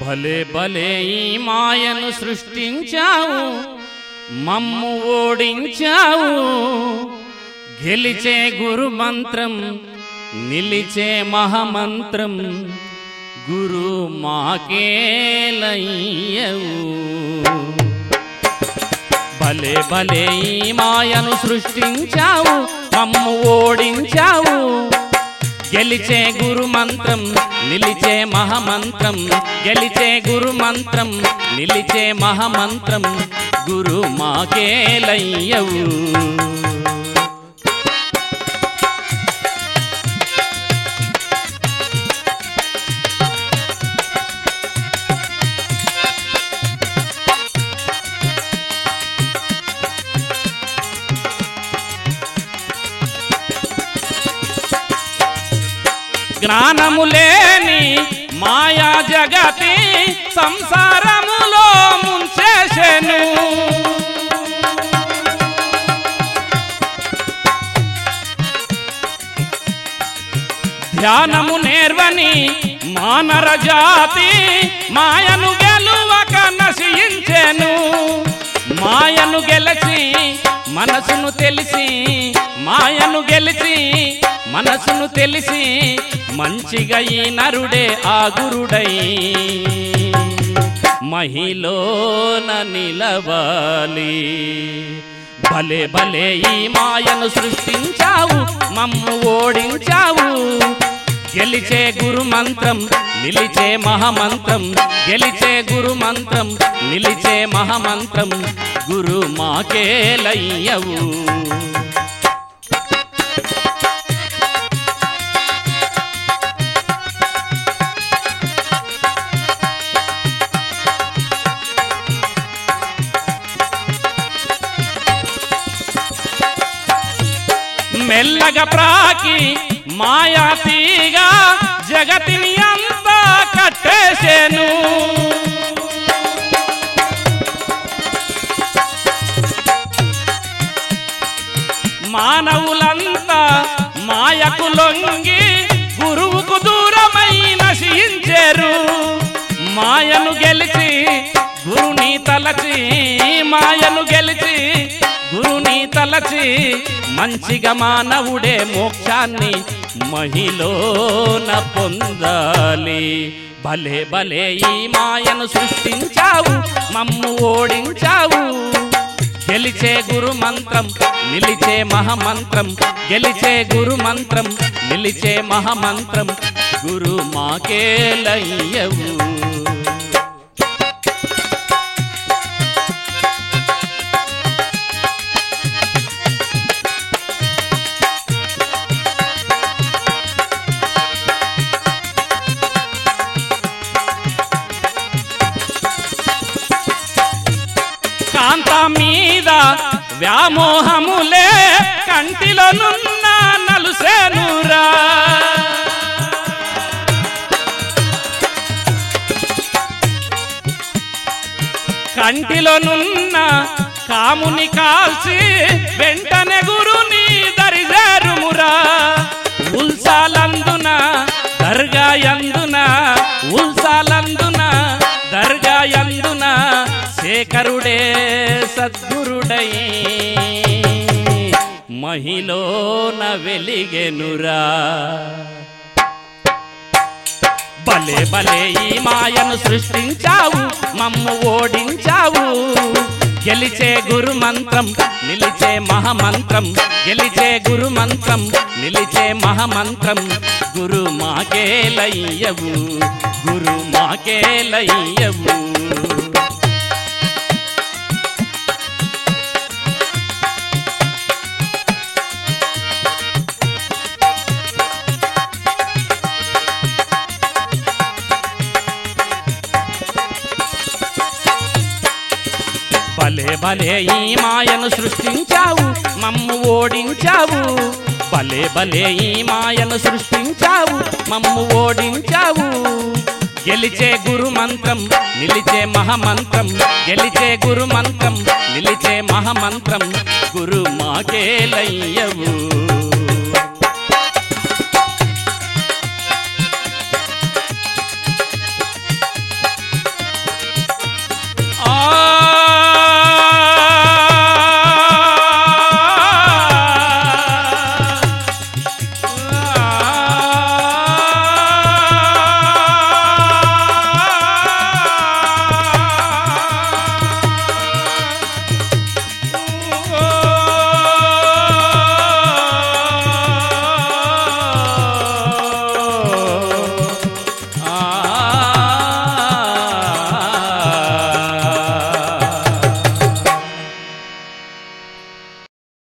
భలే భలే ఈ మాయను సృష్టించావు, మమ్ము ఓడించావు. గెలిచే గురు మంత్రం, నిలిచే మహామంత్రం, గురు మాకేలయ్యవు. భలే భలే ఈ మాయను సృష్టించావు, మమ్ము ఓడించావు. గెలిచే గురు మంత్రం, నిలిచే మహామంత్రం, గెలిచే గురు మంత్రం, నిలిచే మహామంత్రం, గురు మాకేలయ్యవు. జ్ఞానము లేని మాయా జగతి సంసారములో ముంచేసెను. ధ్యానము నేర్వని మానర జాతి మాయను గెలువక నశించెను. మాయను గెలిచి మనసును తెలిసి, మాయను గెలిచి మనసును తెలిసి, మంచిగా ఈ నరుడే ఆ గురుడై మహిలోన నిలవాలి. భలే భలే ఈ మాయను సృష్టించావు, మమ్ము ఓడించావు. గెలిచే గురు మంత్రం, నిలిచే మహామంత్రం, గెలిచే గురు మంత్రం, నిలిచే మహామంత్రం, గురు మాకేలయ్యవు. మెల్లగా ప్రాకి మాయా తీగా జగతిని అంతా కట్టేసెను. మానవులంతా మాయకు లొంగి గురువుకు దూరమై నశించెరు. మాయను గెలిచి గురుని తలచి, మాయను గెలిచి గురుని తలచి, మంచిగా మానవుడే మోక్షాన్ని మహిలోన పొందాలి. భలే భలే ఈ మాయను సృష్టించావు, మమ్ము ఓడించావు. గెలిచే గురు మంత్రం, నిలిచే మహామంత్రం, గెలిచే గురు మంత్రం, నిలిచే మహామంత్రం, గురు మాకేలయ్యవు. కాంత మీద వ్యామోహములే కంటిలోనున్న నలుసేనురా. కంటిలోనున్న కాముని కాల్చి వెంటనే గురుని దరిజేరుమురా. ఉల్సాలందున దర్గాయందున, ఉల్సాలందున దర్గాయందున శేఖరుడే సద్గురుడై మహిలోన వెలిగెనురా. భలే భలే ఈ మాయను సృష్టించావు, మమ్ము ఓడించావు. గెలిచే గురు మంత్రం, నిలిచే మహామంత్రం, గెలిచే గురు మంత్రం, నిలిచే మహామంత్రం, గురు మాకేలయ్యవు, గురు మాకేలయ్యవు. భలే భలే ఈ మాయను సృష్టించావు, మమ్ము ఓడించావు. భలే భలే ఈ మాయను సృష్టించావు, మమ్ము ఓడించావు. గెలిచే గురు మంత్రం, నిలిచే మహామంత్రం, గెలిచే గురు మంత్రం, నిలిచే మహామంత్రం, గురు మాకేలయ్యవు.